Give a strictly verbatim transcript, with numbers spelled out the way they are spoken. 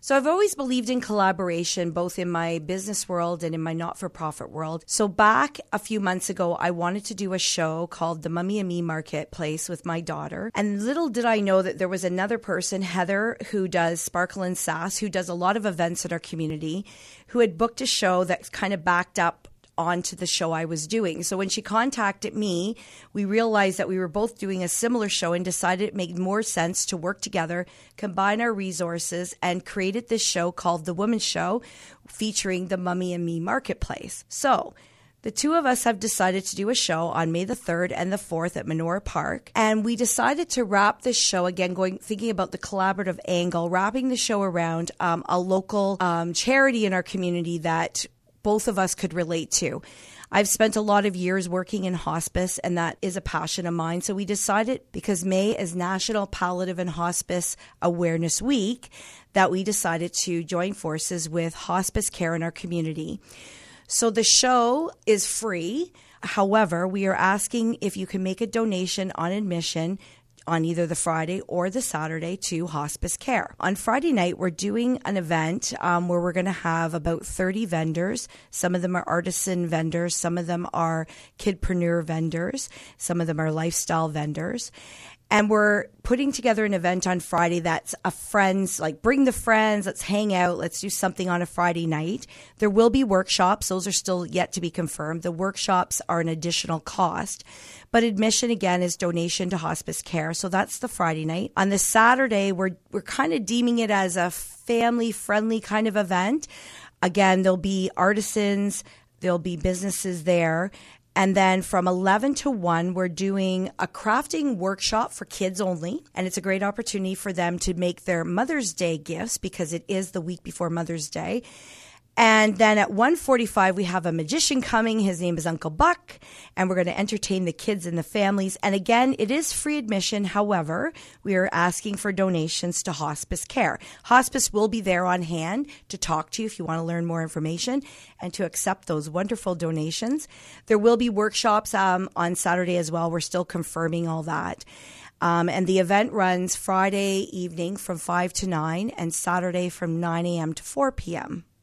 So I've always believed in collaboration, both in my business world and in my not-for-profit world. So back a few months ago, I wanted to do a show called the Mummy and Me Marketplace with my daughter. And little did I know that there was another person, Heather, who does Sparkle and Sass, who does a lot of events in our community, who had booked a show that kind of backed up onto the show I was doing. So when she contacted me, we realized that we were both doing a similar show and decided it made more sense to work together, combine our resources, and created this show called The Women's Show, featuring the Mummy and Me Marketplace. So the two of us have decided to do a show on May the third and the fourth at Menora Park. And we decided to wrap this show, again, going thinking about the collaborative angle, wrapping the show around um, a local um, charity in our community that both of us could relate to. I've spent a lot of years working in hospice, and that is a passion of mine. So we decided, because May is National Palliative and Hospice Awareness Week, that we decided to join forces with hospice care in our community. So the show is free. However, we are asking if you can make a donation on admission on either the Friday or the Saturday to hospice care. On Friday night, we're doing an event um, where we're going to have about thirty vendors. Some of them are artisan vendors. Some of them are kidpreneur vendors. Some of them are lifestyle vendors. And we're putting together an event on Friday that's a friends, like bring the friends, let's hang out, let's do something on a Friday night. There will be workshops. Those are still yet to be confirmed. The workshops are an additional cost. But admission, again, is donation to hospice care. So that's the Friday night. On the Saturday, we're we're kind of deeming it as a family-friendly kind of event. Again, there'll be artisans, there'll be businesses there. And then from eleven to one, we're doing a crafting workshop for kids only. And it's a great opportunity for them to make their Mother's Day gifts, because it is the week before Mother's Day. And then at one forty-five, we have a magician coming. His name is Uncle Buck, and we're going to entertain the kids and the families. And again, it is free admission. However, we are asking for donations to hospice care. Hospice will be there on hand to talk to you if you want to learn more information and to accept those wonderful donations. There will be workshops um, on Saturday as well. We're still confirming all that. Um, and the event runs Friday evening from five to nine and Saturday from nine a.m. to four p.m.